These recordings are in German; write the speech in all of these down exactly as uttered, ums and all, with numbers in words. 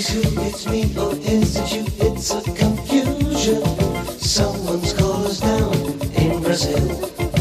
It's you, it's me, or is it you? It's a confusion. Someone's called us down in Brazil.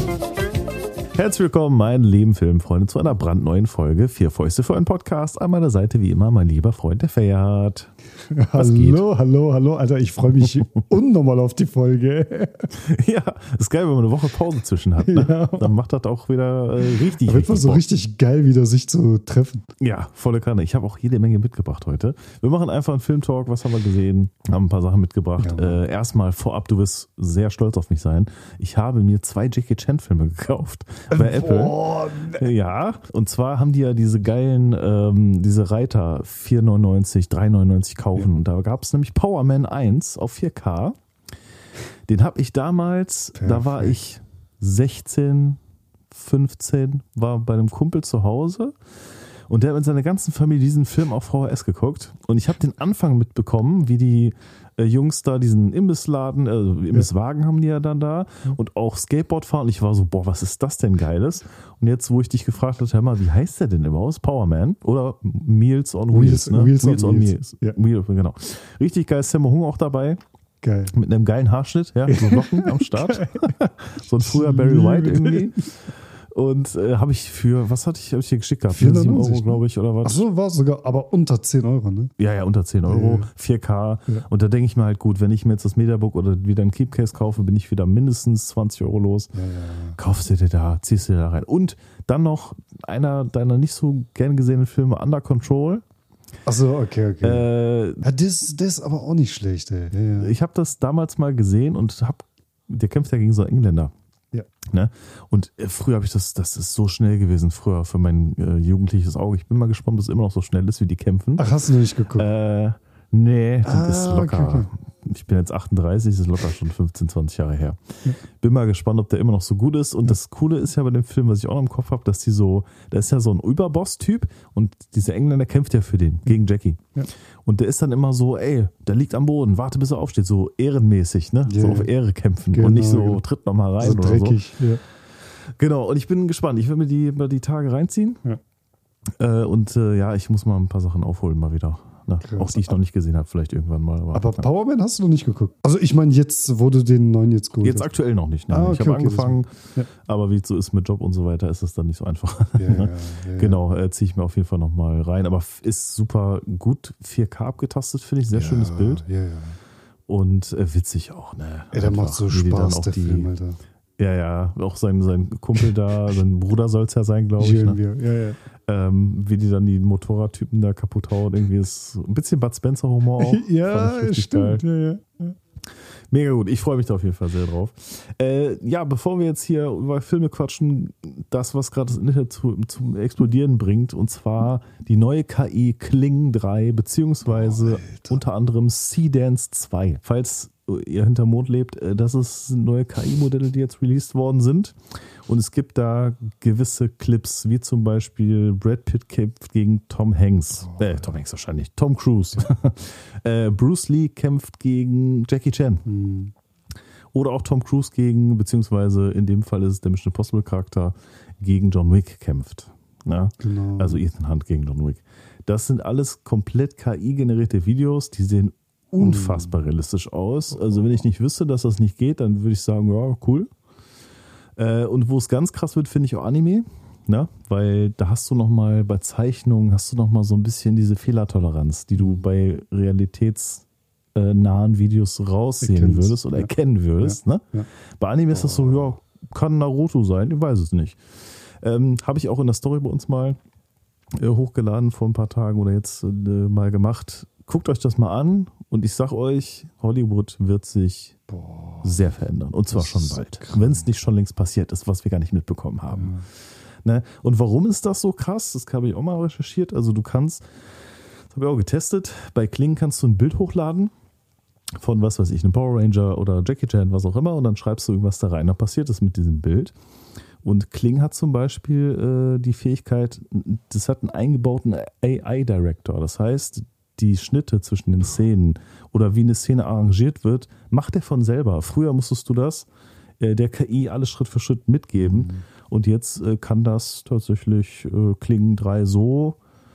Herzlich willkommen, meine lieben Filmfreunde, zu einer brandneuen Folge Vier Fäuste für einen Podcast. An meiner Seite wie immer mein lieber Freund, der Ferhat. Was hallo, geht? hallo, hallo, Alter, ich freue mich unnormal auf die Folge. Ja, ist geil, wenn man eine Woche Pause zwischen hat. Ne? Ja. Dann macht das auch wieder äh, richtig. Da wird man so richtig geil, wieder sich zu treffen. Ja, volle Kanne. Ich habe auch jede Menge mitgebracht heute. Wir machen einfach einen Filmtalk. Was haben wir gesehen? Haben ein paar Sachen mitgebracht. Ja. Äh, erstmal vorab, du wirst sehr stolz auf mich sein. Ich habe mir zwei Jackie Chan Filme gekauft bei Apple. Boah, ne. Ja, und zwar haben die ja diese geilen, ähm, diese Reiter vier neunundneunzig, drei neunundneunzig kaufen. Ja. Und da gab es nämlich Power Man eins auf vier K. Den habe ich damals, Perfekt. Da war ich sechzehn, fünfzehn, war bei einem Kumpel zu Hause und der hat mit seiner ganzen Familie diesen Film auf V H S geguckt. Und ich habe den Anfang mitbekommen, wie die äh, Jungs da diesen Imbissladen, also Imbisswagen haben die ja dann da und auch Skateboard fahren. Und ich war so, boah, was ist das denn Geiles? Und jetzt, wo ich dich gefragt habe, hör mal, wie heißt der denn überhaupt? Power Man oder Meals on Wheels? Wheels, ne? Wheels, Wheels on, on Wheels. Wheels. Ja. Wheels, genau. Richtig geil, Sammo Hung auch dabei. Geil. Mit einem geilen Haarschnitt, ja, so Locken am Start. So ein früher Barry White irgendwie. Und äh, habe ich für, was hatte ich, hab ich hier geschickt gehabt? Für sieben Euro, glaube ich, oder was? Ach so, war es sogar, aber unter zehn Euro, ne? Ja, ja, unter zehn Euro, ja. vier K. Ja. Und da denke ich mir halt, gut, wenn ich mir jetzt das Mediabook oder wieder ein Keepcase kaufe, bin ich wieder mindestens zwanzig Euro los. Ja, ja, ja. Kaufst du dir da, ziehst du dir da rein. Und dann noch einer deiner nicht so gern gesehenen Filme, Under Control. Ach so, okay, okay. Äh, ja, das, das ist aber auch nicht schlecht, ey. Ja, ja. Ich habe das damals mal gesehen und hab, der kämpft ja gegen so einen Engländer. Ja. Ne? Und früher habe ich das, das ist so schnell gewesen, früher für mein äh, jugendliches Auge. Ich bin mal gespannt, ob es immer noch so schnell ist, wie die kämpfen. Ach, hast du noch nicht geguckt? Äh, nee, das ah, ist locker. Okay, okay. Ich bin jetzt achtunddreißig, das ist locker schon fünfzehn, zwanzig Jahre her. Ja. Bin mal gespannt, ob der immer noch so gut ist. Und ja. Das Coole ist ja bei dem Film, was ich auch noch im Kopf habe, dass die so, da ist ja so ein Überboss-Typ und dieser Engländer kämpft ja für den, gegen Jackie. Ja. Und der ist dann immer so, ey, der liegt am Boden, warte bis er aufsteht, so ehrenmäßig, ne? Yeah. So auf Ehre kämpfen genau, und nicht so, genau. Tritt nochmal rein so oder dreckig, so. Ja. Genau, und ich bin gespannt. Ich will mir die, mal die Tage reinziehen. Ja. Äh, und äh, ja, ich muss mal ein paar Sachen aufholen, mal wieder. Na, auch die ich noch nicht gesehen habe, vielleicht irgendwann mal. Aber, aber ja. Power Man hast du noch nicht geguckt? Also ich meine, jetzt wurde den neuen jetzt gut. Jetzt aktuell noch nicht. Ne? Ah, okay, ich habe okay, angefangen, ja. aber wie es so ist mit Job und so weiter, ist es dann nicht so einfach. Ja, ja, ja, genau, äh, ziehe ich mir auf jeden Fall nochmal rein. Aber ist super gut vier K abgetastet, finde ich. Sehr ja, schönes Bild. Ja, ja. Und äh, witzig auch. Ne? Ey, der macht so Spaß, der die, Film, Alter. Ja, ja, auch sein, sein Kumpel da, sein Bruder soll es ja sein, glaube ich. Ne? Ja, ja. Ähm, wie die dann die Motorradtypen da kaputt hauen. Irgendwie ist ein bisschen Bud Spencer-Humor auch. Ja, stimmt. Ja, ja, ja. Mega gut, ich freue mich da auf jeden Fall sehr drauf. Äh, ja, bevor wir jetzt hier über Filme quatschen, das, was gerade das Internet zu, zum Explodieren bringt, und zwar die neue K I Kling drei, beziehungsweise oh, unter anderem Seedance zwei. Falls ihr hinterm Mond lebt, das ist neue K I-Modelle, die jetzt released worden sind. Und es gibt da gewisse Clips, wie zum Beispiel Brad Pitt kämpft gegen Tom Hanks. Oh, äh, Tom Hanks wahrscheinlich. Tom Cruise. äh, Bruce Lee kämpft gegen Jackie Chan. Hm. Oder auch Tom Cruise gegen, beziehungsweise in dem Fall ist es der Mission Impossible Charakter, gegen John Wick kämpft. Ja? Genau. Also Ethan Hunt gegen John Wick. Das sind alles komplett K I-generierte Videos, die sehen unfassbar realistisch aus. Also wenn ich nicht wüsste, dass das nicht geht, dann würde ich sagen, ja, cool. Äh, und wo es ganz krass wird, finde ich auch Anime. Ne? Weil da hast du nochmal bei Zeichnungen, hast du nochmal so ein bisschen diese Fehlertoleranz, die du bei realitätsnahen Videos raussehen Erkennst. würdest oder ja. erkennen würdest. Ja. Ne? Ja. Bei Anime ist das so, ja, kann Naruto sein, ich weiß es nicht. Ähm, Habe ich auch in der Story bei uns mal äh, hochgeladen vor ein paar Tagen oder jetzt äh, mal gemacht. Guckt euch das mal an und ich sag euch, Hollywood wird sich Boah, sehr verändern. Und zwar schon bald. Wenn es nicht schon längst passiert ist, was wir gar nicht mitbekommen haben. Ja. Ne? Und warum ist das so krass? Das habe ich auch mal recherchiert. Also du kannst, das habe ich auch getestet, bei Kling kannst du ein Bild hochladen von was weiß ich, einem Power Ranger oder Jackie Chan, was auch immer, und dann schreibst du irgendwas da rein. Dann passiert das mit diesem Bild. Und Kling hat zum Beispiel äh, die Fähigkeit, das hat einen eingebauten A I-Director. Das heißt, die Schnitte zwischen den Szenen oder wie eine Szene arrangiert wird, macht er von selber. Früher musstest du das äh, der K I alles Schritt für Schritt mitgeben. Mhm. Und jetzt äh, kann das tatsächlich äh, Kling drei so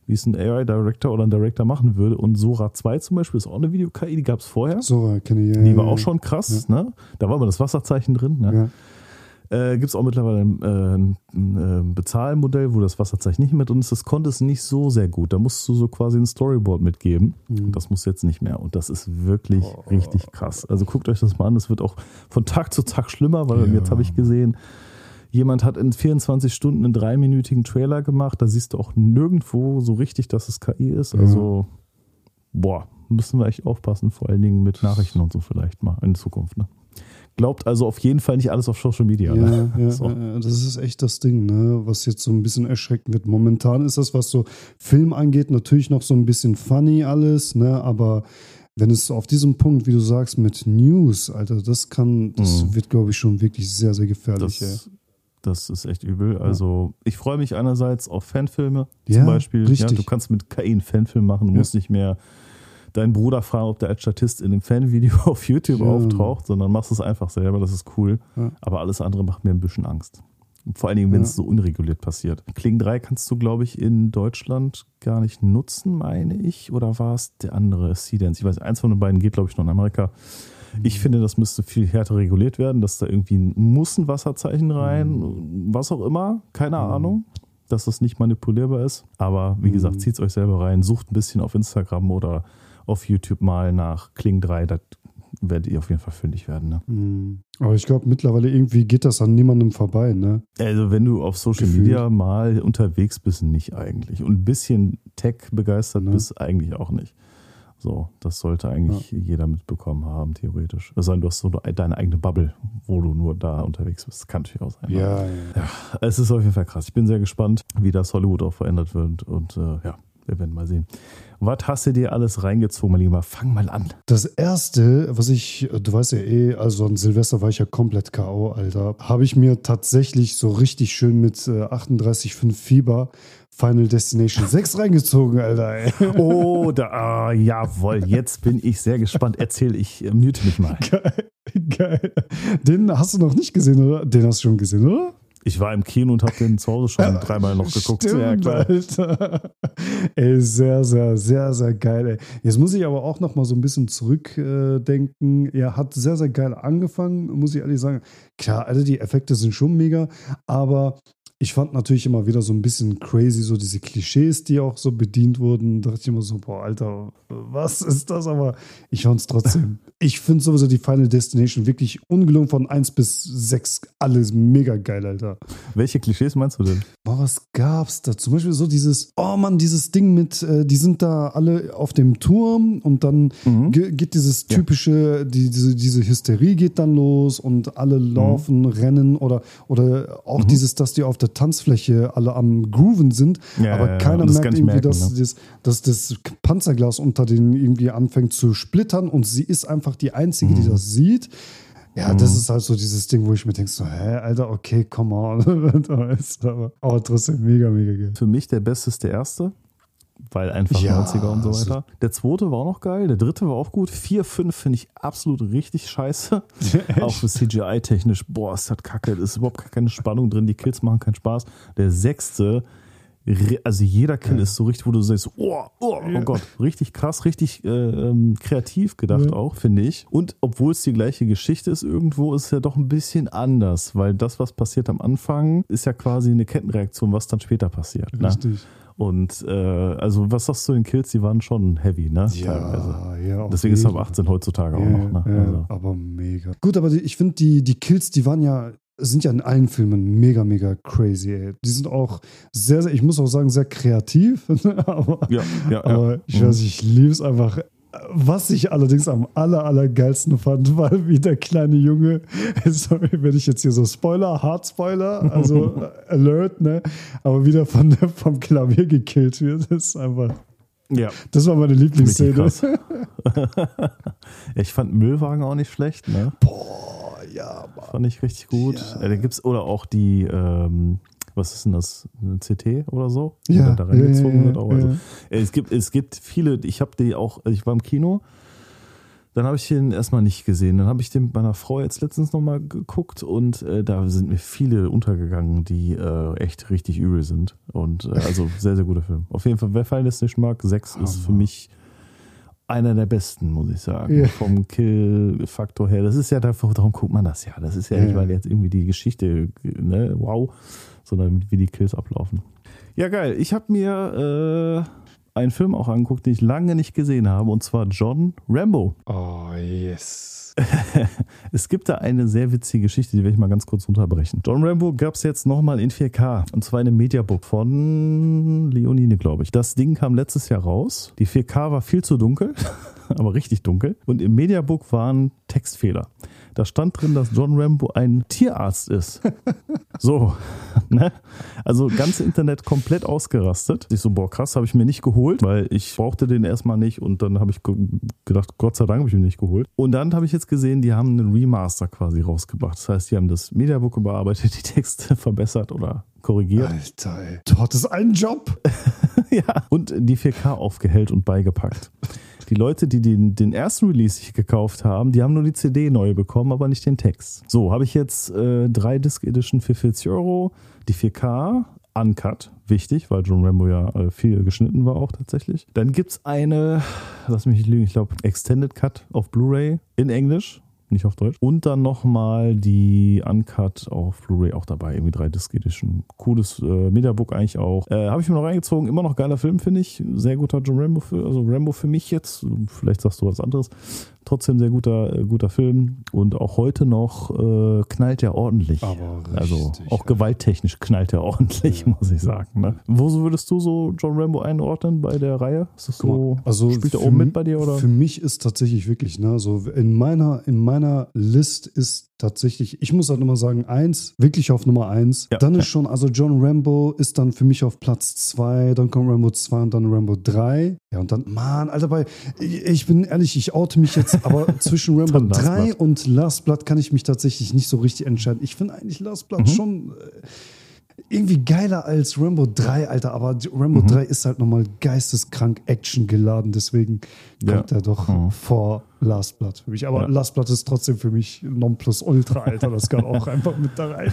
wie es ein A I-Director oder ein Director machen würde. Und Sora zwei zum Beispiel ist auch eine Video-K I, die gab es vorher. Sora kenne ich, ja. Die war auch schon krass, ja. ne? Da war immer das Wasserzeichen drin, ne? Ja. Äh, Gibt es auch mittlerweile ein, äh, ein äh, Bezahlmodell, wo das Wasserzeichen nicht mehr drin ist. Das konnte es nicht so sehr gut. Da musst du so quasi ein Storyboard mitgeben. Mhm. Und das muss jetzt nicht mehr. Und das ist wirklich oh. richtig krass. Also guckt euch das mal an. Das wird auch von Tag zu Tag schlimmer, weil ja. jetzt habe ich gesehen, jemand hat in vierundzwanzig Stunden einen dreiminütigen Trailer gemacht. Da siehst du auch nirgendwo so richtig, dass es K I ist. Also, ja. boah, müssen wir echt aufpassen. Vor allen Dingen mit Nachrichten und so vielleicht mal in Zukunft, ne? Glaubt also auf jeden Fall nicht alles auf Social Media. Ja, ne? ja, so. ja, das ist echt das Ding, ne? Was jetzt so ein bisschen erschreckend wird. Momentan ist das, was so Film angeht, natürlich noch so ein bisschen funny alles, ne? Aber wenn es auf diesem Punkt, wie du sagst, mit News, Alter, das kann, das mhm. wird, glaube ich, schon wirklich sehr, sehr gefährlich. Das, das ist echt übel. Also ich freue mich einerseits auf Fanfilme ja, zum Beispiel. Richtig. Ja, du kannst mit K I einen Fanfilm machen, du ja. musst nicht mehr deinen Bruder fragen, ob der als Statist in einem Fanvideo auf YouTube ja. auftaucht, sondern machst es einfach selber, das ist cool. Ja. Aber alles andere macht mir ein bisschen Angst. Vor allen Dingen, wenn ja. es so unreguliert passiert. Kling drei kannst du, glaube ich, in Deutschland gar nicht nutzen, meine ich. Oder war es der andere, Seedance? Ich weiß, eins von den beiden geht, glaube ich, noch in Amerika. Mhm. Ich finde, das müsste viel härter reguliert werden, dass da irgendwie muss ein Wasserzeichen rein, mhm. was auch immer, keine mhm. Ahnung. Dass das nicht manipulierbar ist. Aber wie gesagt, mhm. zieht es euch selber rein, sucht ein bisschen auf Instagram oder auf YouTube mal nach Kling drei, da werdet ihr auf jeden Fall fündig werden. Ne? Aber ich glaube, mittlerweile irgendwie geht das an niemandem vorbei. Ne? Also wenn du auf Social Gefühlt. Media mal unterwegs bist, nicht eigentlich. Und ein bisschen Tech begeistert ne? bist, eigentlich auch nicht. So, das sollte eigentlich ja. jeder mitbekommen haben, theoretisch. Es sei denn, du hast so deine eigene Bubble, wo du nur da unterwegs bist. Das kann natürlich auch sein. Ja, ja. ja, es ist auf jeden Fall krass. Ich bin sehr gespannt, wie das Hollywood auch verändert wird. Und äh, ja, wir werden mal sehen. Was hast du dir alles reingezogen, mein Lieber? Fang mal an. Das erste, was ich, du weißt ja eh, also an Silvester war ich ja komplett K O, Alter. Habe ich mir tatsächlich so richtig schön mit äh, achtunddreißig Komma fünf Fieber Final Destination sechs reingezogen, Alter. Ey. Oh, da, ah, jawohl, jetzt bin ich sehr gespannt. Erzähl, ich äh, mute mich mal. Geil, geil. Den hast du noch nicht gesehen, oder? Den hast du schon gesehen, oder? Ich war im Kino und habe den zu Hause schon dreimal noch geguckt. Stimmt, ja, klar. Alter. Ey, sehr, sehr, sehr, sehr geil. Ey. Jetzt muss ich aber auch noch mal so ein bisschen zurückdenken. Äh, er hat sehr, sehr geil angefangen, muss ich ehrlich sagen. Klar, Alter, die Effekte sind schon mega, aber ich fand natürlich immer wieder so ein bisschen crazy, so diese Klischees, die auch so bedient wurden. Da dachte ich immer so, boah, Alter, was ist das? Aber ich fand es trotzdem. Ich finde sowieso die Final Destination wirklich ungelungen von eins bis sechs. Alles mega geil, Alter. Welche Klischees meinst du denn? Boah, was gab's da? Zum Beispiel so dieses, oh Mann, dieses Ding mit, äh, die sind da alle auf dem Turm und dann mhm. ge- geht dieses typische, ja. die, diese, diese Hysterie geht dann los und alle laufen, mhm. rennen oder, oder auch mhm. dieses, dass die auf der Tanzfläche alle am Grooven sind, ja, aber ja, keiner ja. merkt irgendwie, merken, dass, ne? das, dass das Panzerglas unter denen irgendwie anfängt zu splittern und sie ist einfach die Einzige, mhm. die das sieht. Ja, mhm. das ist halt so dieses Ding, wo ich mir denke, so, hä, Alter, okay, come on. aber, aber trotzdem mega, mega geil. Für mich der Beste ist der erste, weil einfach ja, neunziger und so weiter. Der zweite war auch noch geil, der dritte war auch gut. vier, fünf finde ich absolut richtig scheiße. Echt? Auch für C G I-technisch, boah, ist das kacke, da ist überhaupt keine Spannung drin, die Kills machen keinen Spaß. Der sechste, also jeder Kill ja. ist so richtig, wo du sagst, oh, oh, oh ja. Gott, richtig krass, richtig äh, ähm, kreativ gedacht ja. auch, finde ich. Und obwohl es die gleiche Geschichte ist, irgendwo ist es ja doch ein bisschen anders, weil das, was passiert am Anfang, ist ja quasi eine Kettenreaktion, was dann später passiert. Richtig. Ne? Und äh, also was sagst du, den Kills, die waren schon heavy, ne? Ja, teilweise. ja. Deswegen ist es ab achtzehn heutzutage ja, auch noch. Ne? Ja, also. aber mega. Gut, aber die, ich finde, die, die Kills, die waren ja, sind ja in allen Filmen mega, mega crazy, ey. Die sind auch sehr, sehr, ich muss auch sagen, sehr kreativ. aber ja, ja, aber ja. ich weiß, ich liebe es einfach. Was ich allerdings am aller, allergeilsten fand, war, wie der kleine Junge, sorry, wenn ich jetzt hier so Spoiler, Hard Spoiler, also Alert, ne, aber wieder von der, vom Klavier gekillt wird, das ist einfach, ja. Das war meine Lieblingsszene. Ich fand Müllwagen auch nicht schlecht, ne? Boah, ja, Mann. Fand ich richtig gut. Ja. Da gibt's, oder auch die, ähm, was ist denn das? Eine C T oder so? Ja, da reingezogen ja, ja, wird auch. Also, ja. es gibt, es gibt viele, ich habe die auch, ich war im Kino Dann habe ich den erstmal nicht gesehen. Dann habe ich den bei einer Frau jetzt letztens nochmal geguckt und äh, da sind mir viele untergegangen, die äh, echt richtig übel sind. Und äh, also sehr, sehr guter Film. Auf jeden Fall, wer Fallen lässt nicht mag, sechs ist für mich einer der besten, muss ich sagen. Ja. Vom Kill-Faktor her. Das ist ja dafür, darum guckt man das ja. Das ist ja, ja nicht, weil jetzt irgendwie die Geschichte, ne, wow, sondern wie die Kills ablaufen. Ja, geil. Ich habe mir äh, einen Film auch angeguckt, den ich lange nicht gesehen habe, und zwar John Rambo. Oh, yes. Es gibt da eine sehr witzige Geschichte, die werde ich mal ganz kurz unterbrechen. John Rambo gab es jetzt nochmal in vier K, und zwar in einem Mediabook von Leonine, glaube ich. Das Ding kam letztes Jahr raus. Die vier K war viel zu dunkel, aber richtig dunkel. Und im Mediabook waren Textfehler. Da stand drin, dass John Rambo ein Tierarzt ist. So, ne? Also ganz Internet komplett ausgerastet. Ich so, boah, krass, habe ich mir nicht geholt, weil ich brauchte den erstmal nicht, und dann habe ich gedacht, Gott sei Dank habe ich ihn nicht geholt. Und dann habe ich jetzt gesehen, die haben einen Remaster quasi rausgebracht. Das heißt, die haben das Mediabook überarbeitet, die Texte verbessert oder korrigiert. Alter, ey. Du hattest einen Job. Ja, und die vier K aufgehellt und beigepackt. Die Leute, die den, den ersten Release sich gekauft haben, die haben nur die C D neu bekommen, aber nicht den Text. So, habe ich jetzt äh, drei Disc Edition für vierzig Euro, die vier K, Uncut, wichtig, weil John Rambo ja äh, viel geschnitten war auch tatsächlich. Dann gibt es eine, lass mich nicht lügen, ich glaube Extended Cut auf Blu-ray in Englisch, nicht auf Deutsch. Und dann nochmal die Uncut auf Blu-ray auch dabei, irgendwie drei Disc Edition. Cooles äh, Mediabook eigentlich auch. Äh, Habe ich mir noch reingezogen, immer noch geiler Film, finde ich. Sehr guter John Rambo, für, also Rambo für mich jetzt. Vielleicht sagst du was anderes. Trotzdem sehr guter, äh, guter Film. Und auch heute noch äh, knallt er ordentlich. Aber richtig, also auch ja. gewalttechnisch knallt er ordentlich, Ja. muss ich sagen. Ne? Wo so würdest du so John Rambo einordnen bei der Reihe? Ist das so, also spielt er für oben mi- mit bei dir? Oder? Für mich ist tatsächlich wirklich, ne, also in meiner, in meiner List ist tatsächlich, ich muss halt immer sagen, eins, wirklich auf Nummer eins. Ja, dann ist ja. schon, also John Rambo ist dann für mich auf Platz zwei, dann kommt Rambo zwei und dann Rambo drei. Ja, und dann, Mann, Alter, bei, ich, ich bin ehrlich, ich oute mich jetzt, aber zwischen Rambo Dann Last drei Blood. und Last Blood kann ich mich tatsächlich nicht so richtig entscheiden. Ich finde eigentlich Last Blood Mhm. schon äh, irgendwie geiler als Rambo drei, Alter, aber Rambo Mhm. drei ist halt nochmal geisteskrank Action geladen, deswegen Ja. kommt er doch Mhm. vor Last Blood für mich. Aber Ja. Last Blood ist trotzdem für mich Nonplusultra, Alter, das kann auch einfach mit da rein.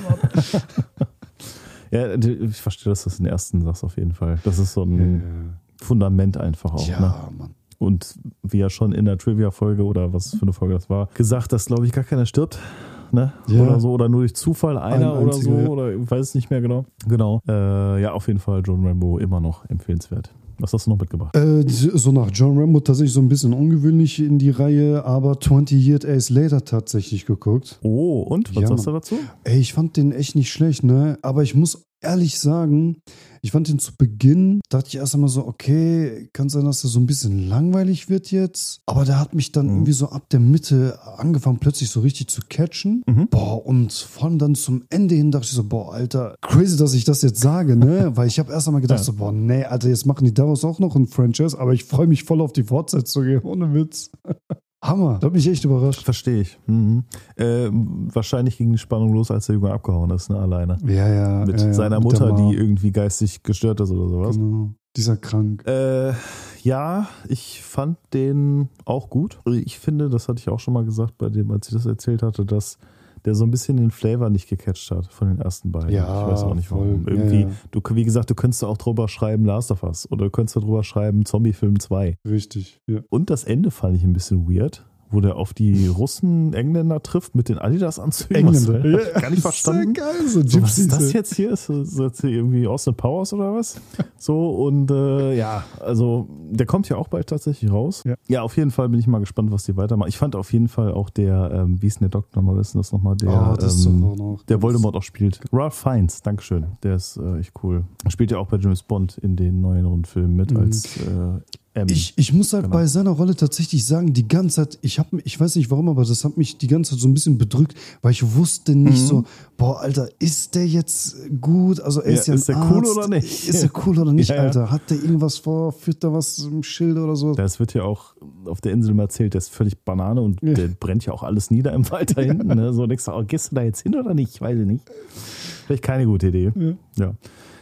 Ja, ich verstehe, dass du das den ersten sagst auf jeden Fall. Das ist so ein Fundament einfach auch. Ja, Ne? Mann. Und wie ja schon in der Trivia-Folge oder was für eine Folge das war, gesagt, dass, glaube ich, gar keiner stirbt. Ne? Ja. Oder so, oder nur durch Zufall einer Ein oder einziger, so, ja. oder ich weiß es nicht mehr genau. Genau. Äh, ja, auf jeden Fall John Rambo immer noch empfehlenswert. Was hast du noch mitgebracht? Äh, so nach John Rambo tatsächlich so ein bisschen ungewöhnlich in die Reihe, aber twenty Years Later tatsächlich geguckt. Oh, und? Was Ja, sagst Mann. du dazu? Ey, ich fand den echt nicht schlecht, ne? Aber ich muss ehrlich sagen, ich fand den zu Beginn, dachte ich erst einmal so, okay, kann sein, dass er so ein bisschen langweilig wird jetzt. Aber der hat mich dann Mhm. irgendwie so ab der Mitte angefangen, plötzlich so richtig zu catchen. Mhm. Boah, und vor allem dann zum Ende hin dachte ich so, boah, Alter, crazy, dass ich das jetzt sage, ne? Weil ich habe erst einmal gedacht Ja. so, boah, nee, Alter, jetzt machen die daraus auch noch ein Franchise, aber ich freue mich voll auf die Fortsetzung, ey, ohne Witz. Hammer, das hat mich echt überrascht. Verstehe ich. Mhm. Äh, wahrscheinlich ging die Spannung los, als der Junge abgehauen ist, ne, alleine. Ja, ja. Mit ja, ja, seiner mit Mutter, der Ma. die irgendwie geistig gestört ist oder sowas. Genau. Dieser krank. Äh, ja, ich fand den auch gut. Ich finde, das hatte ich auch schon mal gesagt bei dem, als ich das erzählt hatte, dass der so ein bisschen den Flavor nicht gecatcht hat von den ersten beiden. Ja, ich weiß auch nicht warum. voll. Irgendwie, Ja, ja. du, wie gesagt, du könntest auch drüber schreiben Last of Us oder du könntest drüber schreiben Zombie-Film zwei. Richtig, ja. Und das Ende fand ich ein bisschen weird, wo der auf die Russen, Engländer trifft mit den Adidas-Anzügen. Engländer. Was, hab ich gar nicht verstanden. Sehr geil, so So, was ist das Gypsies. jetzt hier? Ist das jetzt hier irgendwie Austin Powers oder was? So, und äh, ja, also der kommt ja auch bald tatsächlich raus. Ja. Ja, auf jeden Fall bin ich mal gespannt, was die weitermachen. Ich fand auf jeden Fall auch der, ähm, wie ist denn der Doktor nochmal, wissen das nochmal, der, Oh, das ist ähm, doch auch noch. der Voldemort auch spielt. Ralph Fiennes, Dankeschön. Der ist äh, echt cool. Spielt ja auch bei James Bond in den neueren Filmen mit Mhm. als äh, M. Ich, ich muss halt Genau. bei seiner Rolle tatsächlich sagen, die ganze Zeit, ich habe, ich weiß nicht warum, aber das hat mich die ganze Zeit so ein bisschen bedrückt, weil ich wusste nicht Mhm. so, boah, Alter, ist der jetzt gut? Also er Ja, ist ja ist ein der Arzt. cool oder nicht? Ist er cool oder nicht, Ja, ja. Alter? Hat der irgendwas vor? Führt da was im Schild oder so? Das wird ja auch auf der Insel mal erzählt, der ist völlig Banane und Ja. der brennt ja auch alles nieder im Wald da hinten. Ne? So denkst du, oh, gehst du da jetzt hin oder nicht? Ich weiß ich nicht. Vielleicht keine gute Idee. Ja. Ja.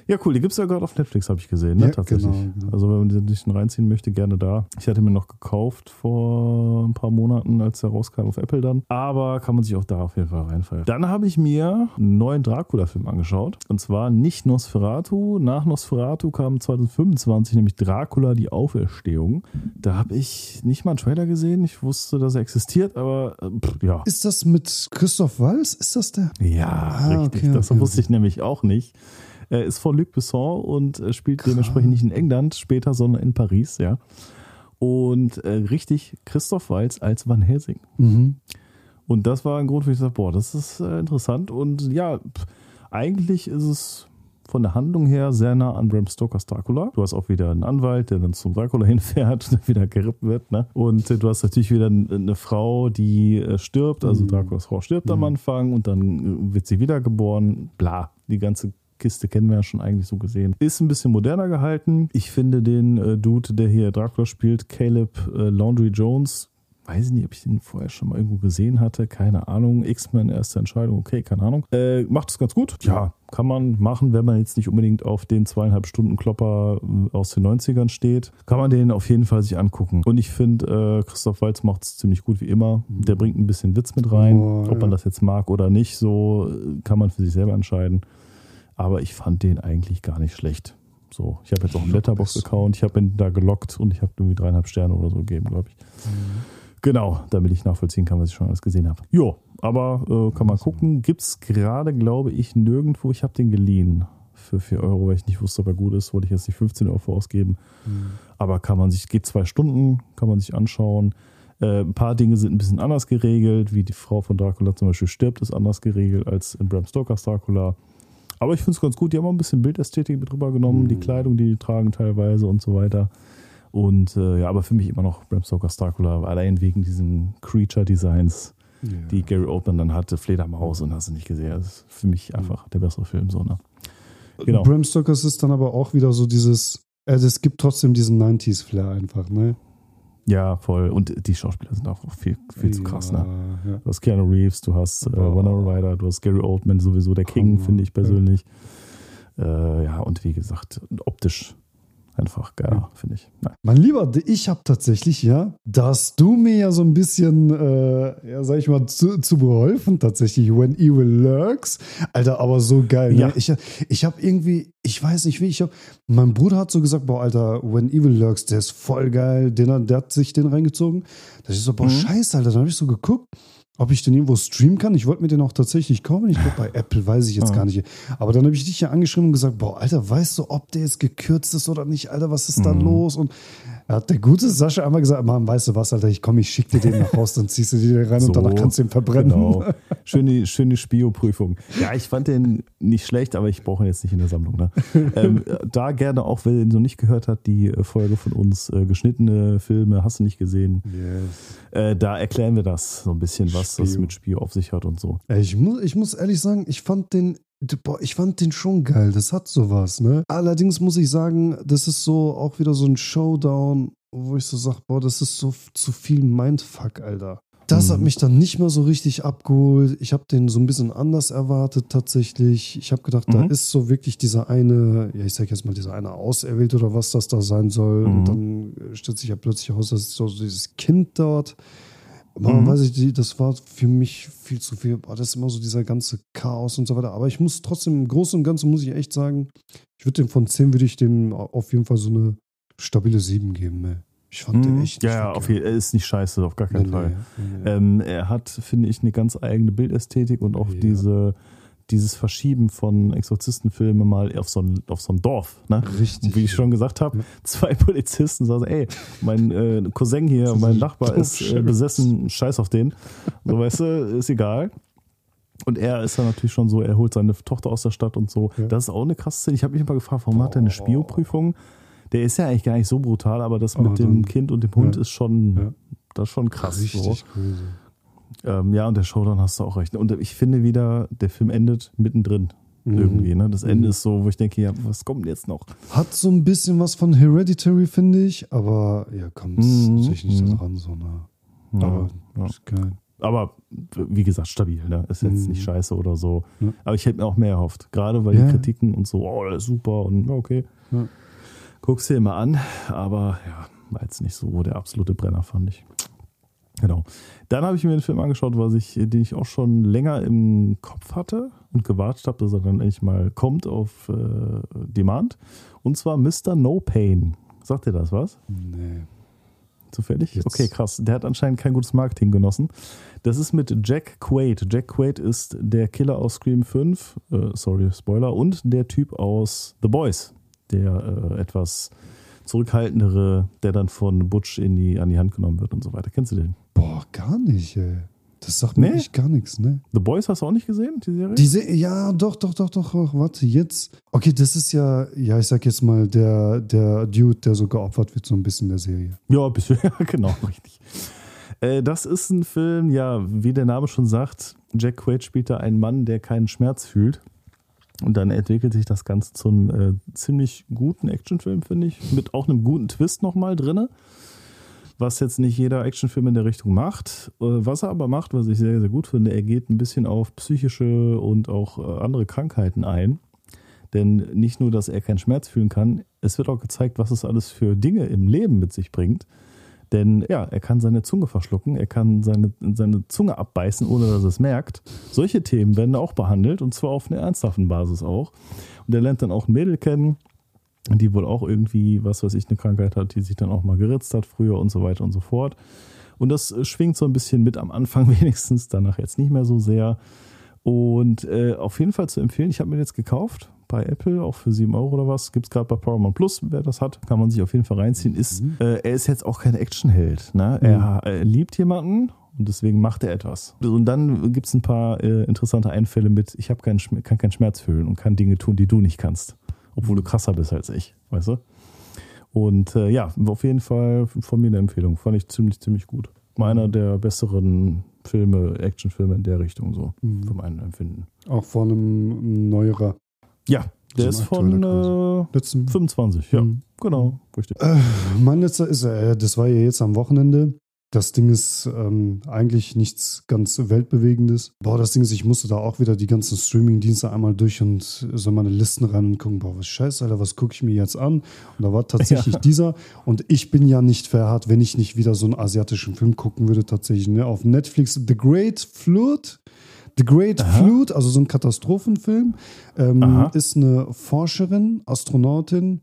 Ja, cool. Die gibt es ja gerade auf Netflix, habe ich gesehen, ne? Ja, Tatsächlich. genau, genau. Also, wenn man sich den reinziehen möchte, gerne da. Ich hatte mir noch gekauft vor ein paar Monaten, als der rauskam auf Apple dann. Aber kann man sich auch da auf jeden Fall reinfallen. Dann habe ich mir einen neuen Dracula-Film angeschaut. Und zwar nicht Nosferatu. Nach Nosferatu kam zwanzig fünfundzwanzig nämlich Dracula, die Auferstehung. Da habe ich nicht mal einen Trailer gesehen. Ich wusste, dass er existiert, aber äh, pff, ja. Ist das mit Christoph Waltz? Ist das der? Ja, Ah, richtig. okay, das okay, wusste ich nämlich auch nicht. Er ist von Luc Besson und äh, spielt Krass. dementsprechend nicht in England später, sondern in Paris, ja. Und äh, richtig Christoph Waltz als Van Helsing. Mhm. Und das war ein Grund, wo ich gesagt, boah, das ist äh, interessant. Und ja, pff, eigentlich ist es von der Handlung her sehr nah an Bram Stokers Dracula. Du hast auch wieder einen Anwalt, der dann zum Dracula hinfährt und dann wieder gerippt wird. Ne? Und äh, du hast natürlich wieder eine Frau, die äh, stirbt. Also Draculas Frau stirbt am Anfang und dann äh, wird sie wiedergeboren. Bla, die ganze Kiste kennen wir ja schon eigentlich so gesehen. Ist ein bisschen moderner gehalten. Ich finde den äh, Dude, der hier Dracula spielt, Caleb äh, Laundrie Jones, weiß ich nicht, ob ich den vorher schon mal irgendwo gesehen hatte. Keine Ahnung. X-Men, erste Entscheidung. Okay, keine Ahnung. Äh, macht es ganz gut. Ja, kann man machen, wenn man jetzt nicht unbedingt auf den zweieinhalb Stunden Klopper aus den neunzigern steht. Kann man den auf jeden Fall sich angucken. Und ich finde, äh, Christoph Waltz macht es ziemlich gut wie immer. Der bringt ein bisschen Witz mit rein. Oh, Ob man ja. das jetzt mag oder nicht, so kann man für sich selber entscheiden. Aber ich fand den eigentlich gar nicht schlecht. So, ich habe jetzt auch einen Letterboxd-Account. Ich habe ihn da gelockt und ich habe irgendwie dreieinhalb Sterne oder so gegeben, glaube ich. Mhm. Genau, damit ich nachvollziehen kann, was ich schon alles gesehen habe. Jo, aber äh, kann man gucken. Gibt es gerade, glaube ich, nirgendwo. Ich habe den geliehen für vier Euro, weil ich nicht wusste, ob er gut ist. Wollte ich jetzt nicht fünfzehn Euro ausgeben. Mhm. Aber kann man sich, geht zwei Stunden, kann man sich anschauen. Äh, ein paar Dinge sind ein bisschen anders geregelt. Wie die Frau von Dracula zum Beispiel stirbt, ist anders geregelt als in Bram Stokers Dracula. Aber ich finde es ganz gut. Die haben auch ein bisschen Bildästhetik mit rübergenommen. Mhm. Die Kleidung, die die tragen teilweise und so weiter. Und äh, ja, aber für mich immer noch Bram Stokers Dracula, allein wegen diesen Creature-Designs, ja, die Gary Oldman dann hatte, Fledermaus und hast du nicht gesehen. Das ist für mich einfach der bessere Film. So, ne? Genau. Bram Stokers ist dann aber auch wieder so dieses, also es gibt trotzdem diesen neunziger-Flair einfach, ne? Ja, voll. Und die Schauspieler sind auch viel, viel zu krass, ja, ne? Ja. Du hast Keanu Reeves, du hast äh, Oh. Winona Ryder, du hast Gary Oldman, sowieso der King, finde ich persönlich. Äh, ja, und wie gesagt, optisch einfach geil, ja, finde ich. Nein. Mein Lieber, ich habe tatsächlich, ja, da hast du mir ja so ein bisschen, äh, ja, sag ich mal, zu, zu beholfen, tatsächlich. When Evil Lurks. Alter, aber so geil. Ja. Ne? Ich, ich habe irgendwie, ich weiß nicht wie, ich habe, mein Bruder hat so gesagt, boah, Alter, When Evil Lurks, der ist voll geil. Den, der hat sich den reingezogen. Da ist so, boah, Mhm. scheiße, Alter. Dann habe ich so geguckt, ob ich den irgendwo streamen kann. Ich wollte mir den auch tatsächlich kaufen. Ich glaube, bei Apple weiß ich jetzt Ah. gar nicht. Aber dann habe ich dich ja angeschrieben und gesagt, boah, Alter, weißt du, ob der jetzt gekürzt ist oder nicht? Alter, was ist da Mhm. los? Und er hat der gute Sascha einmal gesagt, Mann, weißt du was, Alter, ich komm, ich schick dir den nach Hause, dann ziehst du dir den rein So, und danach kannst du ihn verbrennen. Genau. Schöne, schöne Spio-Prüfung. Ja, ich fand den nicht schlecht, aber ich brauche ihn jetzt nicht in der Sammlung. Ne? ähm, da gerne auch, wer den so nicht gehört hat, die äh, Folge von uns, äh, geschnittene Filme, hast du nicht gesehen. Yes. Äh, da erklären wir das so ein bisschen, was Spio. das mit Spio auf sich hat und so. Ey, Ich muss, ich muss ehrlich sagen, ich fand den, boah, ich fand den schon geil. Das hat sowas, ne? Allerdings muss ich sagen, das ist so auch wieder so ein Showdown, wo ich so sage, boah, das ist so f- zu viel Mindfuck, Alter. Das hat Mhm. mich dann nicht mehr so richtig abgeholt. Ich habe den so ein bisschen anders erwartet tatsächlich. Ich habe gedacht, da Mhm. ist so wirklich dieser eine, ja, ich sag jetzt mal, dieser eine Auserwählt oder was das da sein soll. Mhm. Und dann stellt sich ja plötzlich heraus, dass so dieses Kind dort. Aber Mhm. weiß ich, die- das war für mich viel zu viel. Boah, das ist immer so dieser ganze Chaos und so weiter. Aber ich muss trotzdem, im Großen und Ganzen muss ich echt sagen, ich würde dem von zehn würde ich dem auf jeden Fall so eine stabile sieben geben. Ne? Ich fand den Mhm. echt Ja, nicht ja, verkehrt. auf jeden Fall. Er ist nicht scheiße, auf gar keinen Nee, Fall. nee, nee, nee. Ähm, er hat, finde ich, eine ganz eigene Bildästhetik und auch Ja. diese, dieses Verschieben von Exorzistenfilmen mal auf so ein, auf so ein Dorf. Ne? Richtig. Und wie ich schon gesagt habe, Ja. zwei Polizisten sagen, ey, mein äh, Cousin hier, Das ist mein ein Nachbar ist äh, Doofscheiß. besessen, scheiß auf den. So, weißt du, ist egal. Und er ist dann natürlich schon so, er holt seine Tochter aus der Stadt und so. Ja. Das ist auch eine krasse Szene. Ich habe mich immer gefragt, warum hat er eine Spioprüfung? Der ist ja eigentlich gar nicht so brutal, aber das mit Aber dem dann- Kind und dem Hund ja. ist schon, Ja. das ist schon krass. Richtig So. crazy. Ähm, ja, und der Showdown hast du auch recht. Und ich finde wieder, der Film endet mittendrin. Mhm. Irgendwie. Ne? Das Ende Mhm. ist so, wo ich denke, ja, was kommt jetzt noch? Hat so ein bisschen was von Hereditary, finde ich. Aber ja, komm, das Mhm. sehe ich nicht Mhm. da dran. So, ne? Ja, Aber ja. ist geil. Aber wie gesagt, stabil, ne? Ist jetzt Mhm. nicht scheiße oder so. Ja. Aber ich hätte mir auch mehr erhofft. Gerade weil Ja. die Kritiken und so, oh, das ist super und ja, okay. Ja. Guck's dir immer an, aber ja, war jetzt nicht so der absolute Brenner, fand ich. Genau. Dann habe ich mir den Film angeschaut, was ich, den ich auch schon länger im Kopf hatte und gewartet habe, dass er dann endlich mal kommt auf äh, Demand. Und zwar Mister No Pain. Sagt dir das was? Nee. Zufällig? Jetzt. Okay, krass. Der hat anscheinend kein gutes Marketing genossen. Das ist mit Jack Quaid. Jack Quaid ist der Killer aus Scream fünf, äh, sorry, Spoiler, und der Typ aus The Boys, der äh, etwas zurückhaltendere, der dann von Butch in die, an die Hand genommen wird und so weiter. Kennst du den? Boah, gar nicht, ey. Das sagt mir Nee? echt gar nichts, ne? The Boys hast du auch nicht gesehen, die Serie? Diese, ja, doch, doch, doch, doch, doch, warte, jetzt. Okay, das ist ja, ja, ich sag jetzt mal, der, der Dude, der so geopfert wird, so ein bisschen in der Serie. Ja, bist du, ja, genau, richtig. Äh, das ist ein Film, ja, wie der Name schon sagt, Jack Quaid spielt da einen Mann, der keinen Schmerz fühlt. Und dann entwickelt sich das Ganze zu einem äh, ziemlich guten Actionfilm, finde ich, mit auch einem guten Twist nochmal drin, was jetzt nicht jeder Actionfilm in der Richtung macht. Äh, was er aber macht, was ich sehr, sehr gut finde, er geht ein bisschen auf psychische und auch äh, andere Krankheiten ein. Denn nicht nur, dass er keinen Schmerz fühlen kann, es wird auch gezeigt, was es alles für Dinge im Leben mit sich bringt. Denn ja, er kann seine Zunge verschlucken, er kann seine, seine Zunge abbeißen, ohne dass er es merkt. Solche Themen werden da auch behandelt und zwar auf einer ernsthaften Basis auch. Und er lernt dann auch ein Mädel kennen, die wohl auch irgendwie, was weiß ich, eine Krankheit hat, die sich dann auch mal geritzt hat früher und so weiter und so fort. Und das schwingt so ein bisschen mit am Anfang wenigstens, danach jetzt nicht mehr so sehr. Und äh, auf jeden Fall zu empfehlen, ich habe mir den jetzt gekauft bei Apple, auch für sieben Euro oder was. Gibt es gerade bei Paramount Plus, wer das hat, kann man sich auf jeden Fall reinziehen. Ist, Mhm. äh, er ist jetzt auch kein Actionheld. Ne? Er, er liebt jemanden und deswegen macht er etwas. Und dann gibt es ein paar äh, interessante Einfälle mit, ich hab keinen, Schm- kann keinen Schmerz fühlen und kann Dinge tun, die du nicht kannst. Obwohl du krasser bist als ich, weißt du? Und äh, ja, auf jeden Fall von mir eine Empfehlung. Fand ich ziemlich, ziemlich gut. Einer der besseren Filme, Actionfilme in der Richtung, so, Mhm. für mein Empfinden. Auch von einem neuerer. Ja, der So ein ist von aktueller äh, Letzten. fünfundzwanzig, ja, Mhm. genau, richtig. Äh, mein letzter ist, äh, das war ja jetzt am Wochenende. Das Ding ist ähm, eigentlich nichts ganz Weltbewegendes. Boah, das Ding ist, ich musste da auch wieder die ganzen Streaming-Dienste einmal durch und so meine Listen ran und gucken, boah, was scheiße, Alter, was gucke ich mir jetzt an? Und da war tatsächlich Ja. dieser. Und ich bin ja nicht verharrt, wenn ich nicht wieder so einen asiatischen Film gucken würde, tatsächlich. Ne? Auf Netflix The Great Flood. The Great Aha. Flood, also so ein Katastrophenfilm, ähm, Aha. ist eine Forscherin, Astronautin,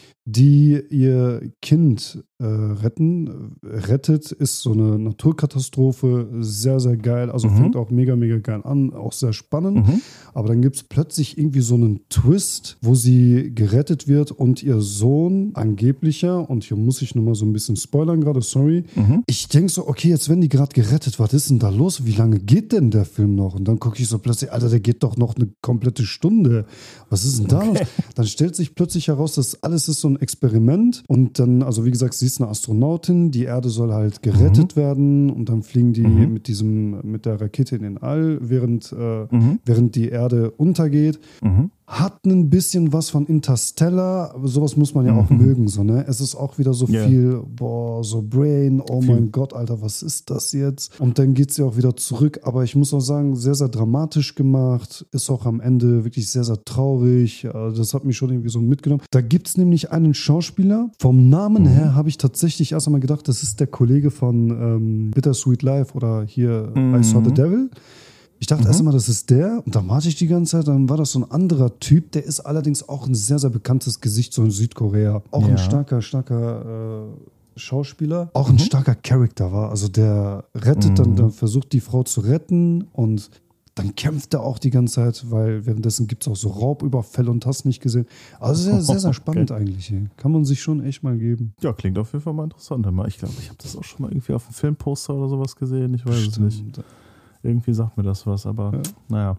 die ihr Kind äh, retten, rettet, ist so eine Naturkatastrophe, sehr, sehr geil, also Mhm. fängt auch mega, mega geil an, auch sehr spannend, Mhm. aber dann gibt es plötzlich irgendwie so einen Twist, wo sie gerettet wird und ihr Sohn, angeblicher, und hier muss ich nochmal so ein bisschen spoilern gerade, sorry, Mhm. ich denke so, okay, jetzt werden die gerade gerettet, was ist denn da los, wie lange geht denn der Film noch? Und dann gucke ich so plötzlich, Alter, der geht doch noch eine komplette Stunde, was ist denn da los? Dann stellt sich plötzlich heraus, dass alles ist so ein Experiment und dann, also wie gesagt, sie ist eine Astronautin, die Erde soll halt gerettet werden und dann fliegen die Mhm. mit diesem, mit der Rakete in den All, während, äh, Mhm. während die Erde untergeht. Mhm. Hat ein bisschen was von Interstellar, aber sowas muss man ja auch Mhm. mögen, so, ne? Es ist auch wieder so Ja. viel, boah, so Brain, oh Viel. mein Gott, Alter, was ist das jetzt? Und dann geht sie auch wieder zurück, aber ich muss auch sagen, sehr, sehr dramatisch gemacht, ist auch am Ende wirklich sehr, sehr traurig, also das hat mich schon irgendwie so mitgenommen. Da gibt es nämlich einen Schauspieler, vom Namen Mhm. her habe ich tatsächlich erst einmal gedacht, das ist der Kollege von ähm, Bittersweet Life oder hier Mhm. I Saw the Devil. Ich dachte Mhm. erst einmal, das ist der. Und dann warte ich die ganze Zeit. Dann war das so ein anderer Typ. Der ist allerdings auch ein sehr, sehr bekanntes Gesicht, so in Südkorea. Auch Ja. ein starker, starker äh, Schauspieler. Auch ein Mhm. starker Charakter war. Also der rettet, dann, Mhm. dann versucht die Frau zu retten. Und dann kämpft er auch die ganze Zeit, weil währenddessen gibt es auch so Raubüberfälle und hast nicht gesehen. Also sehr, sehr, sehr spannend eigentlich. Ey. Kann man sich schon echt mal geben. Ja, klingt auf jeden Fall mal interessant. Ich glaube, ich habe das auch schon mal irgendwie auf einem Filmposter oder sowas gesehen. Ich weiß es nicht. Stimmt. Irgendwie sagt mir das was, aber Ja. naja.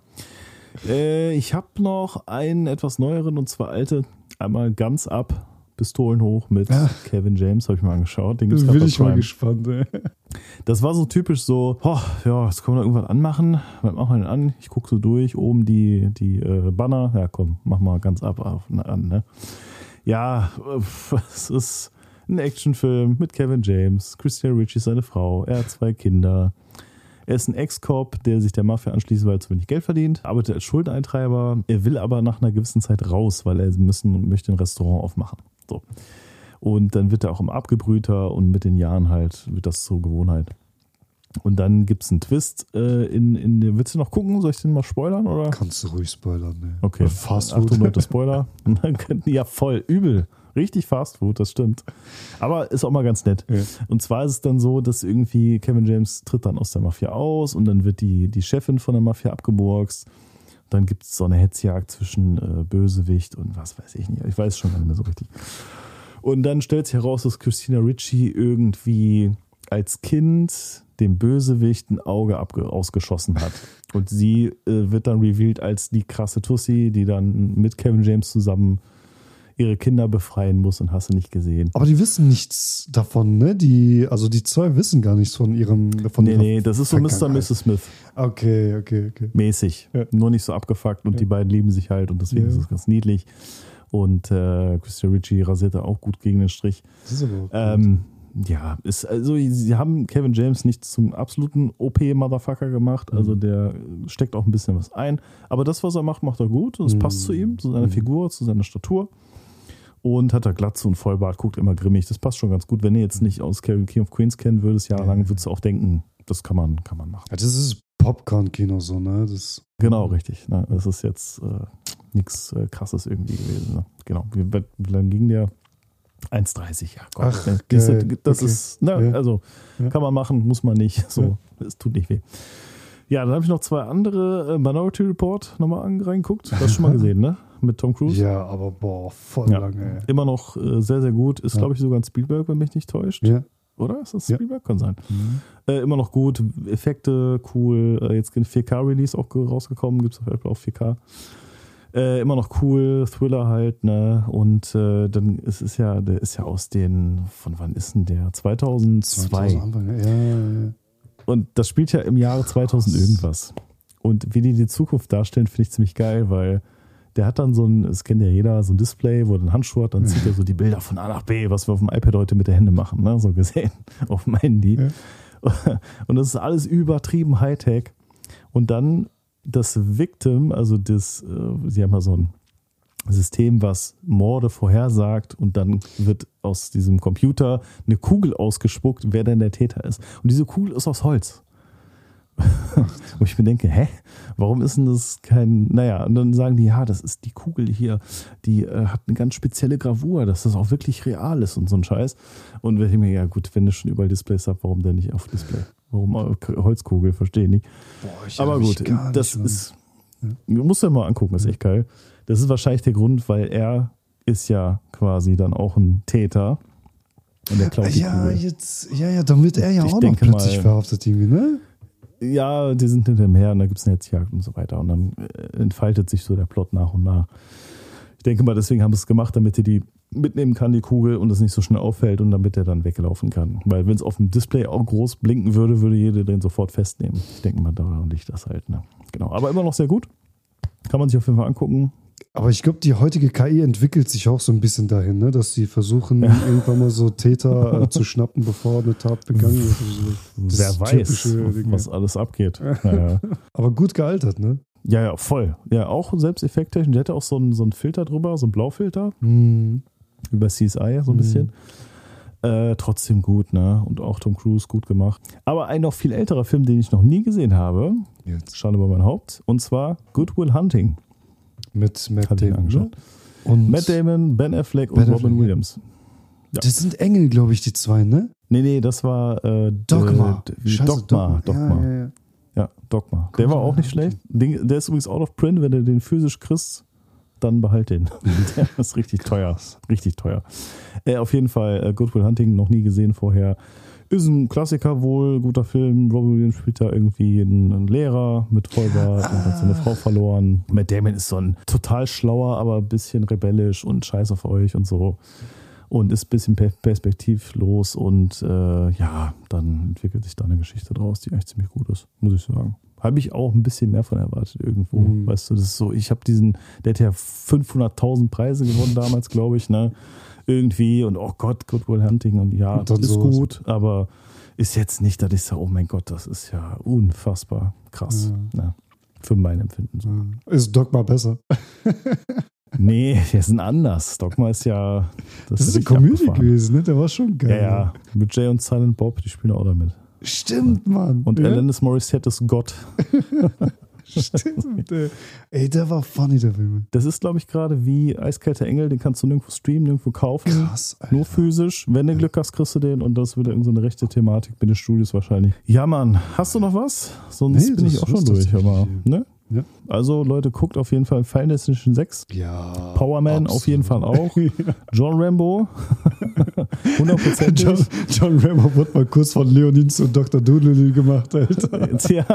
Äh, ich habe noch einen etwas neueren und zwar alte, einmal ganz ab, Pistolen hoch mit Ja. Kevin James, habe ich mal angeschaut. Den gibt's Da grad bin bei ich mal Prime. gespannt. Ey. Das war so typisch so, oh, ja, jetzt können wir irgendwas anmachen. Was machen wir denn an? Ich gucke so durch, oben die, die äh, Banner. Ja, komm, mach mal ganz ab auf, an. Ne? Ja, äh, es ist ein Actionfilm mit Kevin James. Christina Ricci ist seine Frau. Er hat zwei Kinder. Er ist ein Ex-Cop, der sich der Mafia anschließt, weil er zu wenig Geld verdient, arbeitet als Schuldeneintreiber. Er will aber nach einer gewissen Zeit raus, weil er müssen, möchte ein Restaurant aufmachen. So. Und dann wird er auch immer abgebrühter und mit den Jahren halt wird das zur Gewohnheit. Und dann gibt es einen Twist äh, in, in der. Willst du noch gucken? Soll ich den mal spoilern? Oder? Kannst du ruhig spoilern, ne? Okay. Fast Food. Achtung, Leute, Spoiler. Ja, voll. Übel. Richtig Fast Food, das stimmt. Aber ist auch mal ganz nett. Ja. Und zwar ist es dann so, dass irgendwie Kevin James tritt dann aus der Mafia aus und dann wird die, die Chefin von der Mafia abgemurkst. Dann gibt es so eine Hetzjagd zwischen äh, Bösewicht und was weiß ich nicht. Ich weiß schon gar nicht mehr so richtig. Und dann stellt sich heraus, dass Christina Ricci irgendwie als Kind dem Bösewicht ein Auge abge- ausgeschossen hat. Und sie äh, wird dann revealed als die krasse Tussi, die dann mit Kevin James zusammen ihre Kinder befreien muss und hast du nicht gesehen. Aber die wissen nichts davon, ne? Die, also die zwei wissen gar nichts von ihrem von Nee, ihrer nee, das ist so Mister und Vergangenheit. Misses Smith Okay, okay, okay. mäßig. Ja. Nur nicht so abgefuckt und Ja. die beiden lieben sich halt und deswegen Ja. ist es ganz niedlich. Und äh, Christina Ricci rasiert da auch gut gegen den Strich. Das ist aber auch gut. Ähm, ja, ist, also sie haben Kevin James nicht zum absoluten O P-Motherfucker gemacht, also Mhm. der steckt auch ein bisschen was ein. Aber das, was er macht, macht er gut und es Mhm. passt zu ihm, zu seiner Mhm. Figur, zu seiner Statur. Und hat er Glatze und Vollbart, guckt immer grimmig. Das passt schon ganz gut. Wenn ihr jetzt nicht aus King of Queens kennen würdest, jahrelang, würdest du auch denken, das kann man, kann man machen. Ja, das ist Popcorn-Kino so, ne? Das, Genau, richtig. Ne? Das ist jetzt äh, nichts äh, Krasses irgendwie gewesen. Ne? Genau. Wie, wie lang ging der? eins dreißig, ja Gott. Ach, ne? Das, geil. das Okay. ist, ne, Ja. also Ja. kann man machen, muss man nicht. So, es tut nicht weh. Ja, dann habe ich noch zwei andere äh, Minority Report nochmal an- reingeguckt. Das hast du schon mal gesehen, ne? Mit Tom Cruise. ja, aber boah, voll Ja. lange, ey. Immer noch äh, sehr, sehr gut. Ist, Ja. glaube ich, sogar ein Spielberg, wenn mich nicht täuscht. Ja. Oder? Ist das Ja. Spielberg? Kann sein. Mhm. Äh, immer noch gut. Effekte, cool. Äh, jetzt ein vier K-Release auch ge- rausgekommen. Gibt es auf Apple auf vier K. Äh, immer noch cool. Thriller halt, ne? Und äh, dann ist es ja, der ist ja aus den, von wann ist denn der? zweitausendzwei. zweitausend Anfang, ja, ja, ja. Und das spielt ja im Jahre zweitausend irgendwas. Und wie die die Zukunft darstellen, finde ich ziemlich geil, weil der hat dann so ein, das kennt ja jeder, so ein Display, wo er einen Handschuh hat, dann zieht er so die Bilder von A nach B, was wir auf dem iPad heute mit der Hände machen, ne? So gesehen, auf dem Handy. Ja. Und das ist alles übertrieben Hightech. Und dann das Victim, also das, äh, sie haben ja so ein System, was Morde vorhersagt und dann wird aus diesem Computer eine Kugel ausgespuckt, wer denn der Täter ist. Und diese Kugel ist aus Holz. Wo ich mir denke, hä? Warum ist denn das kein, naja, und dann sagen die, ja, das ist die Kugel hier, die äh, hat eine ganz spezielle Gravur, dass das auch wirklich real ist und so ein Scheiß. Und wenn ich mir, ja gut, wenn du schon überall Displays hast, warum denn nicht auf Display? Warum äh, Holzkugel? Verstehe ich nicht. Boah, ich Aber erinnere gut, mich gar das nicht, ist, du musst ja mal angucken, das ist echt geil. Das ist wahrscheinlich der Grund, weil er ist ja quasi dann auch ein Täter. Und der klaut die ja, Kugel. jetzt, ja, ja, dann wird er ja Ich auch noch denke plötzlich mal- verhaftet irgendwie, ne? Ja, die sind hinter ihm her und dann gibt es eine Hetzjagd und so weiter. Und dann äh, entfaltet sich so der Plot nach und nach. Ich denke mal, deswegen haben sie es gemacht, damit er die mitnehmen kann, die Kugel, und es nicht so schnell auffällt und damit er dann weglaufen kann. Weil wenn es auf dem Display auch groß blinken würde, würde jeder den sofort festnehmen. Ich denke mal, daran liegt das halt. Ne? Genau. Aber immer noch sehr gut. Kann man sich auf jeden Fall angucken. Aber ich glaube, die heutige K I entwickelt sich auch so ein bisschen dahin, ne? Dass sie versuchen, irgendwann mal so Täter äh, zu schnappen, bevor eine Tat begangen wird. Also das Wer weiß, typische Ding, was alles abgeht. Naja. Aber gut gealtert, ne? Ja, ja, voll. Ja, auch selbst effekttechnisch. Der hatte auch so einen, so einen Filter drüber, so einen Blaufilter. Mhm. Über C S I so ein Mhm. bisschen. Äh, trotzdem gut, ne? Und auch Tom Cruise gut gemacht. Aber ein noch viel älterer Film, den ich noch nie gesehen habe, Jetzt. Schande über mein Haupt, und zwar Good Will Hunting. Mit Matt Hab ich mir Damon. Ne? angeschaut. Und Matt Damon, Ben Affleck und Ben Robin Affleck, ja. Williams. Ja. Das sind Engel, glaube ich, die zwei, ne? Nee, nee, das war äh, Dogma. D- Scheiße, Dogma. Dogma. Ja, ja, ja. Ja, Dogma. Der war auch nicht schlecht. Den- Der ist übrigens out of print. Wenn du den physisch kriegst, dann behalt den. Der ist richtig teuer. Richtig teuer. Äh, auf jeden Fall, äh, Good Will Hunting, noch nie gesehen vorher. Ist ein Klassiker wohl, guter Film. Robin Williams spielt da irgendwie einen, einen Lehrer mit Vollbart und hat seine Frau verloren. Matt Damon ist so ein total schlauer, aber ein bisschen rebellisch und scheiß auf euch und so. Und ist ein bisschen per- perspektivlos und äh, ja, dann entwickelt sich da eine Geschichte draus, die eigentlich ziemlich gut ist, muss ich sagen. Habe ich auch ein bisschen mehr von erwartet irgendwo. Mhm. Weißt du, das ist so, ich habe diesen, der hat ja fünfhunderttausend Preise gewonnen damals, glaube ich, ne? Irgendwie und oh Gott, Good Will Hunting und ja, Und dann ist sowas. gut, aber ist jetzt nicht, dass ich sage, oh mein Gott, das ist ja unfassbar krass. Ja. Ja, für mein Empfinden. So. Ja. Ist Dogma besser? Nee, die sind anders. Dogma ist ja... Das, das ist eine Comedy gewesen, ne? Der war schon geil. Ja, ja. Mit Jay und Silent Bob, die spielen auch damit. Stimmt, Mann. Und ja? Alanis Morissette ist Gott. Stimmt, ey. ey, der war funny, der Film. Das ist, glaube ich, gerade wie Eiskalter Engel, den kannst du nirgendwo streamen, nirgendwo kaufen. Krass, Alter. Nur physisch. Wenn du Glück hast, kriegst du den und das wird irgendeine so eine rechte Thematik mit den Studios wahrscheinlich. Ja, Mann, hast du noch was? Sonst nee, bin ich auch schon durch, aber, ne? Ja. Also, Leute, guckt auf jeden Fall Final Destination sechs. Ja. Power Man auf jeden Fall auch. John Rambo. hundertprozentig. John, John Rambo wurde mal kurz von Leonin zu Doktor Doolittle gemacht, Alter.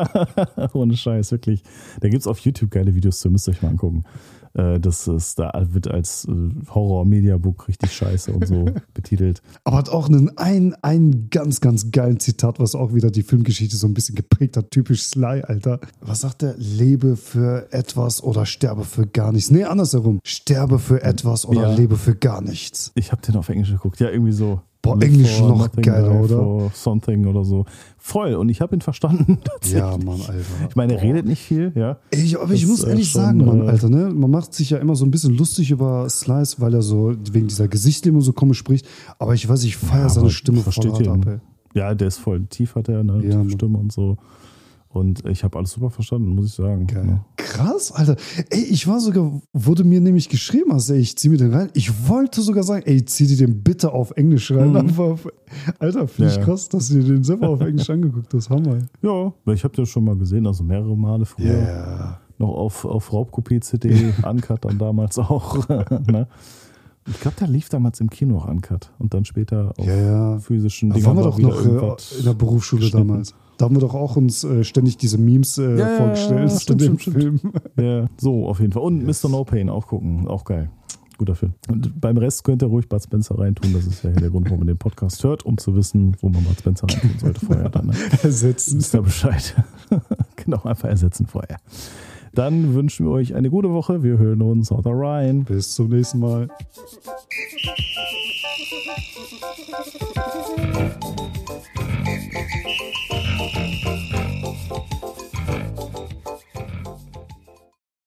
Ja, ohne Scheiß, wirklich. Da gibt es auf YouTube geile Videos zu, müsst ihr euch mal angucken. Das ist, da wird als Horror-Media-Book richtig scheiße und so betitelt. Aber hat auch einen, ein, ein ganz, ganz geilen Zitat, was auch wieder die Filmgeschichte so ein bisschen geprägt hat. Typisch Sly, Alter. Was sagt er? Lebe für etwas oder sterbe für gar nichts. Nee, andersherum. Sterbe für etwas oder ja. lebe für gar nichts. Ich habe den auf Englisch geguckt. Ja, irgendwie so. Boah, Englisch noch nothing, geiler, oder? For something oder so. Voll. Und ich habe ihn verstanden. Ja, Mann, Alter. Ich meine, er redet nicht viel, ja. Ich, aber ich das muss ehrlich schon, sagen, Mann, äh, Alter, ne? Man macht sich ja immer so ein bisschen lustig über Slice, weil er so wegen dieser Gesichtslähmung so komisch spricht. Aber ich weiß, ich feiere ja, seine Stimme voll hart ihn. ab, ey. Ja, der ist voll tief, hat er eine ja, Stimme und so. Und ich habe alles super verstanden, muss ich sagen. Geil. Ja. Krass, Alter. Ey, ich war sogar, wo du mir nämlich geschrieben hast, ey, ich zieh mir den rein. Ich wollte sogar sagen, ey, zieh dir den bitte auf Englisch rein. Mhm. Aber, Alter, finde ja, ich krass, dass du dir den selber auf Englisch angeguckt hast. Hammer. Ja, ich habe den schon mal gesehen, also mehrere Male früher. Yeah. Noch auf, auf Raubkopie-C D, Uncut dann damals auch. Ne? Ich glaube, der lief damals im Kino auch Uncut und dann später auf ja, ja. physischen Dingen. Da waren wir doch noch äh, in der Berufsschule damals. Da haben wir doch auch uns äh, ständig diese Memes äh, ja, vorgestellt ja, stimmt, in dem stimmt, Film. Stimmt. Ja, so auf jeden Fall. Und yes. Mister No Pain auch gucken, auch geil. Guter Film. Und beim Rest könnt ihr ruhig Bud Spencer reintun. Das ist ja hier der Grund, warum man den Podcast hört, um zu wissen, wo man Bud Spencer reintun sollte vorher. Dann, ne? Ersetzen. Wisst ihr Bescheid. Genau, einfach ersetzen vorher. Dann wünschen wir euch eine gute Woche. Wir hören uns. Haut rein. Bis zum nächsten Mal.